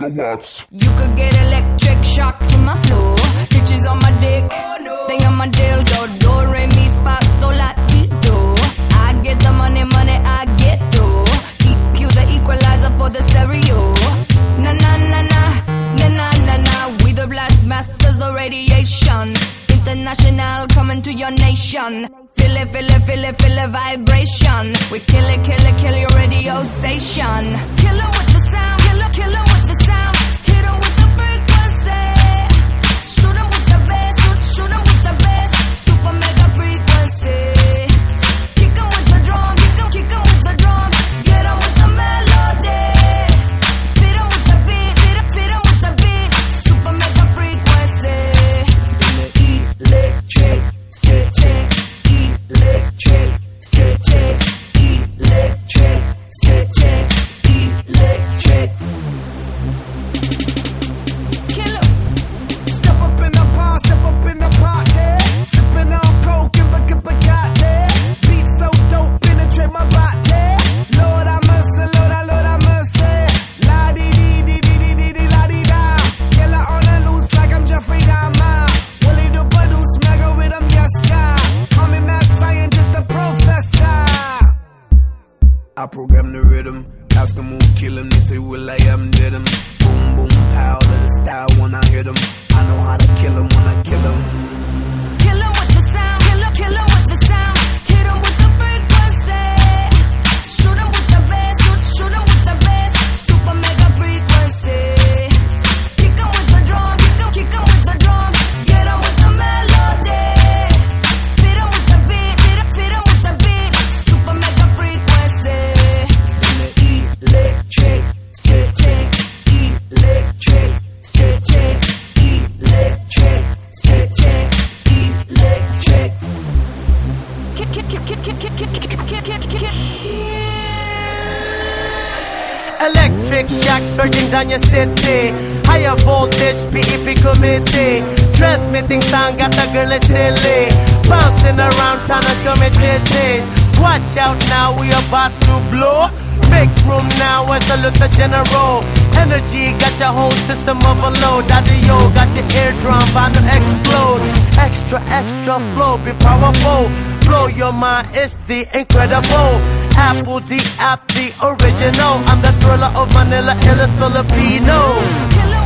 kilowatts. You could get electric shock from my flow. Bitches on my dick, they on my dildo. Do, re, mi, fa, sol, la, ti, do. I get the money, I get do. EQ the equalizer for the stereo. Na na na na, na na na na. We the blast masters, the radiation. International coming to your nation. Feel it, feel it, feel it, feel it, vibration. We kill it, kill it, kill your radio station. Kill it with the sound, kill it with the sound. Hit it with the frequency. Shoot it with the bass, shoot it with the bass. Super mega frequency. Kick it with the drum, kick it with the drum. Get it with the melody. Beat it with the beat, beat it with the beat. Super mega frequency. Electric city, electric city, electric city, electric. Killer. Step up in the park, step up in the party. Sipping on coke, give a Bugatti. Beat so dope, penetrate my body. Lord I mercy, Lord I mercy. La di di di di di di di la di da. Killer on the loose like I'm Jeffrey Dahmer. Willie the Badoo, smagger with him, yes sir. Call me mad scientist, the professor. I program the rhythm. Ask them who kill him, they say will I am dead him. Boom boom pow, let it style when I hit him. I know how to kill him when I kill him. Kill him with the sound, kill him with the sound. Hit him with the frequency. Shoot him with the bass, shoot him with the bass. Super mega frequency. Kick him with the drum, kick him with the drum. Get him with the melody. Beat him with the beat, beat him with the beat. Super mega frequency. Electric city, electric city, electric city, electric. Electric shock surging down your city. Higher voltage, PEP committee. Transmitting sound, got the girl is silly. Bouncing around trying to show me titties. Watch out now, we about to blow. Make room now and salute the general. Energy got your whole system overload. Audio got your eardrum bound to explode. Extra, extra flow, be powerful. Blow your mind, it's the incredible. Apple D, app the original. I'm the thriller of Manila, illest Filipino.